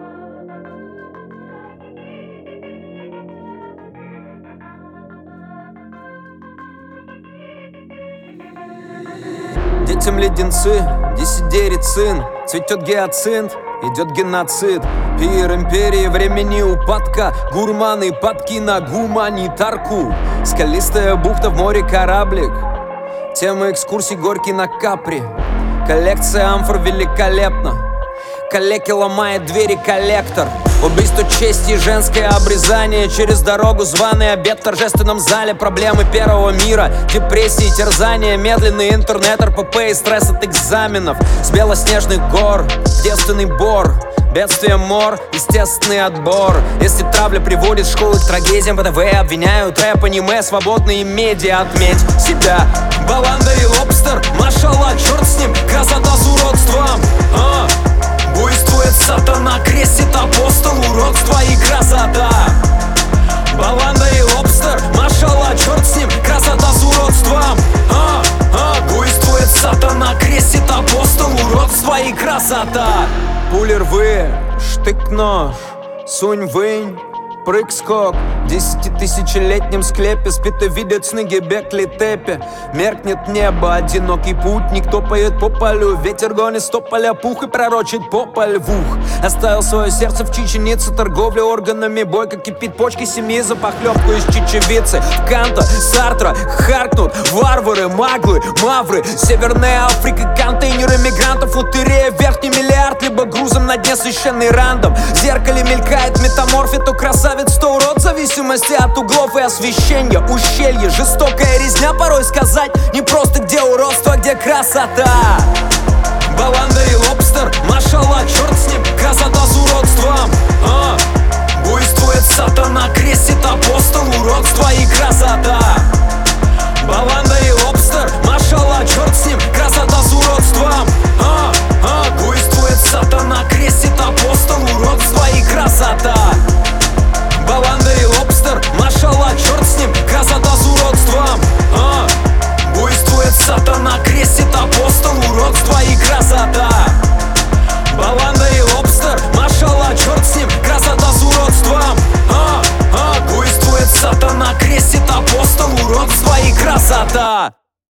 Детям леденцы, 10 сын, цветет гиацинт, идет геноцид. Пир империи времени упадка, гурманы падки на гуманитарку. Скалистая бухта, в море кораблик, тема экскурсий горький на Капри. Коллекция амфор великолепна, калеки ломает двери коллектор. Убийство чести и женское обрезание, через дорогу званый обед в торжественном зале. Проблемы первого мира, депрессии, терзания, медленный интернет, РПП и стресс от экзаменов. С белоснежных гор, девственный бор, бедствие мор, естественный отбор. Если травля приводит школы к трагедиям, ВТВ обвиняют рэп, аниме, свободные медиа. Отметь себя, баланда и лобстер, машалла, черт с ним, красота с уродством. Буйствует сатана, крестит апостол, уродство и красота. Баланда и лобстер, машалла, черт с ним, красота с уродством. Буйствует сатана, крестит апостол, уродство и красота. Пули рвы, штык-нож, сунь-вынь, прыг-скок. В 10-тысячелетнем склепе спит и видит сны Гебекли Тепе. Меркнет небо, одинокий путник топает по полю. Ветер гонит с тополя пух и пророчит попаль в ух. Оставил свое сердце в чеченице, торговля органами, бойко кипит почки семьи за похлебку из чечевицы. Канта, Сартра, харкнут варвары, маглы, мавры. Северная Африка, контейнеры мигрантов, лотерея, верхний миллиард, либо грузом на дне священный рандом. В зеркале мелькает метаморфия, то красавец, то урод, в зависимости от углов и освещения. Ущелье, жестокая резня, порой сказать не просто где уродство, где красота. Баланда и лобстер, машалла, черт с ним,